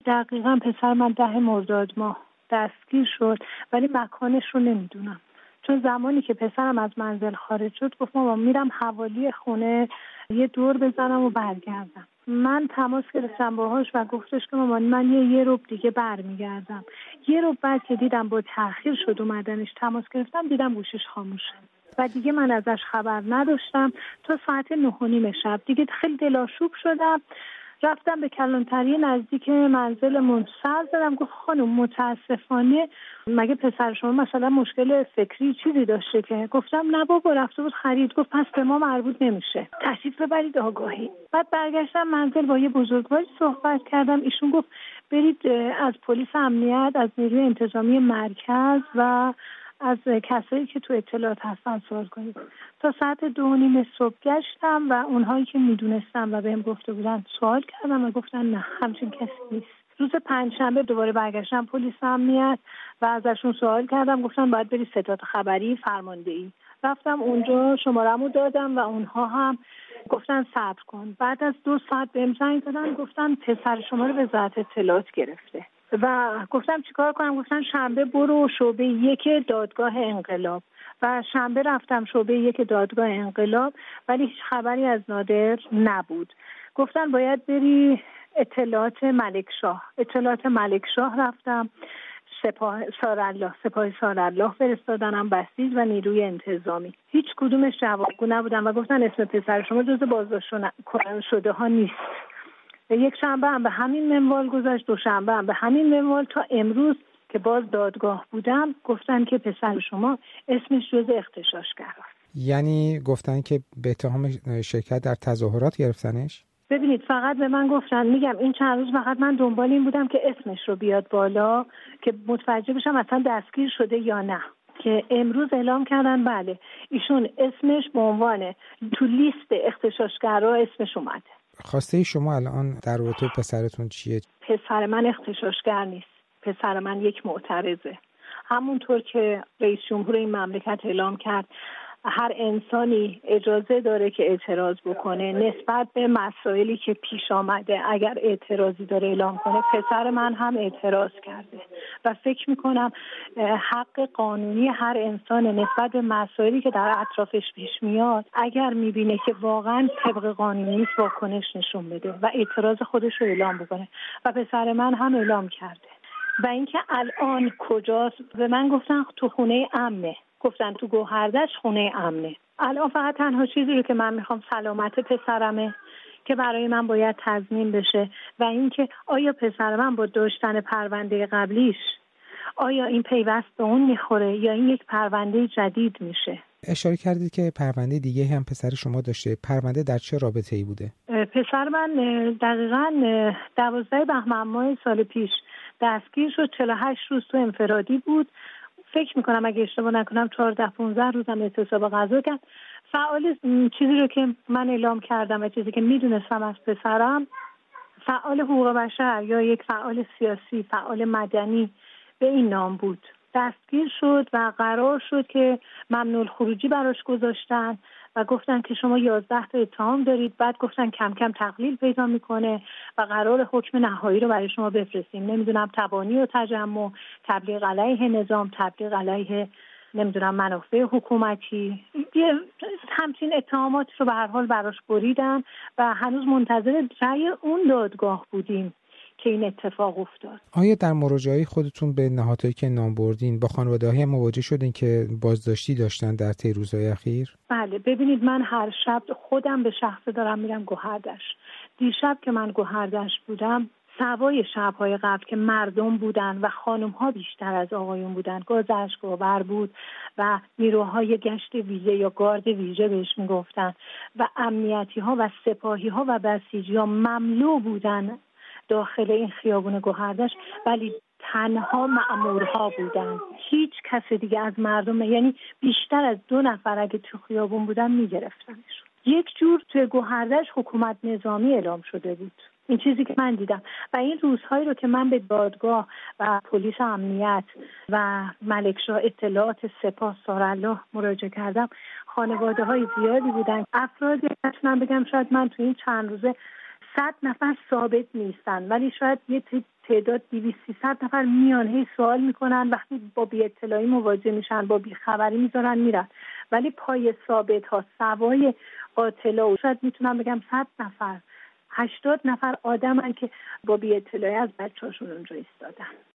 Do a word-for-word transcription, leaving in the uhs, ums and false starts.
دقیقاً پسر من ده مرداد ماه دستگیر شد، ولی مکانش رو نمیدونم، چون زمانی که پسرم از منزل خارج شد گفت ماما میرم حوالی خونه یه دور بزنم و برگردم. من تماس گرفتم باهاش و گفتش که مامان من یه یه روب دیگه برمیگردم. یه روب بعد که دیدم با تأخیر شد اومدنش تماس گرفتم دیدم گوشش خاموشه و دیگه من ازش خبر نداشتم تا ساعت نه و نیم شب. دیگه خیلی دلاشوب شدم، رفتم به کلانتری نزدیک منزلمون سر زدم، گفت خانم متاسفانه مگه پسر شما مثلا مشکل فکری چیزی داشته؟ که گفتم نه بابا رفته بود خرید. گفت پس به ما مربوط نمیشه، تشریف ببرید آگاهی. بعد برگشتم منزل با یه بزرگواری صحبت کردم، ایشون گفت برید از پلیس امنیت، از نیروی انتظامی مرکز و از کسایی که تو اطلاعات هستن سوال کنید. تا ساعت دو و نیم صبح گشتم و اونهایی که میدونستم و بهم گفته بودن سوال کردم و گفتن نه همچین کسی نیست. روز پنجشنبه دوباره برگشتم پلیس امنیت و ازشون سوال کردم، گفتن باید بری ستاد خبری فرماندهی. رفتم اونجا شماره‌مو دادم و اونها هم گفتن صبر کن. بعد از دو ساعت بهم زنگ زدن گفتن پسر شما رو وزارت اطلاعات گرفته و گفتم چیکار کنم؟ گفتن شنبه برو شعبه یک دادگاه انقلاب و شنبه رفتم شعبه یک دادگاه انقلاب ولی هیچ خبری از نادر نبود. گفتن باید بری اطلاعات ملکشاه. اطلاعات ملکشاه رفتم، سپاه سارالله سپاه سارالله فرستادنم، بسیج و نیروی انتظامی. هیچ کدومش جوابگو نبودن و گفتن اسم پسر شما جز بازداشت شده ها نیست. یک شنبه هم به همین منوال گذشت، دو شنبه هم به همین منوال تا امروز که باز دادگاه بودم گفتن که پسر شما اسمش جز اغتشاشگراست. یعنی گفتن که به اتهام شرکت در تظاهرات گرفتنش؟ ببینید فقط به من گفتن، میگم این چند روز فقط من دنبال این بودم که اسمش رو بیاد بالا که متوجه بشم اصلا دستگیر شده یا نه، که امروز اعلام کردن بله ایشون اسمش به عنوان تو لیست اغتشاشگرا اسمش اومده. خواسته شما الان در رابطه پسرتون چیه؟ پسر من اغتشاشگر نیست، پسر من یک معترضه. همونطور که رئیس جمهور این مملکت اعلام کرد هر انسانی اجازه داره که اعتراض بکنه نسبت به مسائلی که پیش آمده، اگر اعتراضی داره اعلام کنه. پسر من هم اعتراض کرده و فکر میکنم حق قانونی هر انسان نسبت به مسائلی که در اطرافش پیش میاد اگر میبینه که واقعا طبق قانونی نیست واکنش نشون بده و اعتراض خودش رو اعلام بکنه و پسر من هم اعلام کرده. و اینکه الان کجاست؟ به من گفتن تو خونه امنه، گفتن تو گوهردش خونه امنه. الان فقط تنها چیزی رو که من میخوام سلامت پسرمه که برای من باید تضمین بشه و اینکه آیا پسر من با داشتن پرونده قبلیش آیا این پیوست به اون میخوره یا این یک پرونده جدید میشه. اشاره کردید که پرونده دیگه هم پسر شما داشته. پرونده در چه رابطه‌ای بوده؟ پسر من دقیقاً دوازده بهمن ماه سال پیش دستگیر شد، چهل و هشت روز تو انفرادی بود. فکر میکنم اگه اشتباه نکنم چهارده پانزده روزم اعتصاب غذا کرد. فعال چیزی رو که من اعلام کردم و چیزی که میدونستم از پسرم، فعال حقوق بشر یا یک فعال سیاسی، فعال مدنی به این نام بود. دستگیر شد و قرار شد که ممنوع الخروجی براش گذاشتن و گفتن که شما یازده تا اتهام دارید. بعد گفتن کم کم تقلیل پیدا میکنه و قرار حکم نهایی رو برای شما بفرستیم. نمیدونم تبانی و تجمع، تبلیغ علیه نظام، تبلیغ علیه نمیدونم منافع حکومتی، همچین اتهامات رو به هر حال براش بریدن و هنوز منتظر رأی اون دادگاه بودیم که این اتفاق افتاد. آیا در مراجعه خودتون به نهادهایی که نام بردین با خانواده‌های مواجه شدین که بازداشتی داشتن در طی روزهای اخیر؟ بله، ببینید من هر شب خودم به شخص دارم میرم گوهردش. دیشب که من گوهردش بودم سوای شب‌های قبل که مردم بودن و خانم‌ها بیشتر از آقایون بودن، گذشت‌گوور بود و نیروهای گشت ویژه یا گارد ویژه بهش میگفتن و امنیتی‌ها و سپاهی‌ها و بسیجی‌ها مملو بودن داخل این خیابون گوهردش، ولی تنها مأمورها بودن، هیچ کس دیگه از مردم، یعنی بیشتر از دو نفر اگه تو خیابون بودن میگرفتنش. یک جور توی گوهردش حکومت نظامی اعلام شده بود، این چیزی که من دیدم. و این روزهایی رو که من به دادگاه و پلیس امنیت و ملکشاه اطلاعات سپاه سارالله مراجعه کردم، خانواده های زیادی بودن، افرادی من بگم شاید من تو این چند روزه صد نفر ثابت نیستن ولی شاید یه تعداد دویست سیصد نفر میان هی سوال میکنن، وقتی با بی اطلاعی مواجه میشن با بی خبری میذارن میرن. ولی پای ثابت ها سوای قاتلا و شاید میتونم بگم صد نفر هشتاد نفر آدمن که با بی اطلاعی از بچه‌هاشون اونجا ایستادن.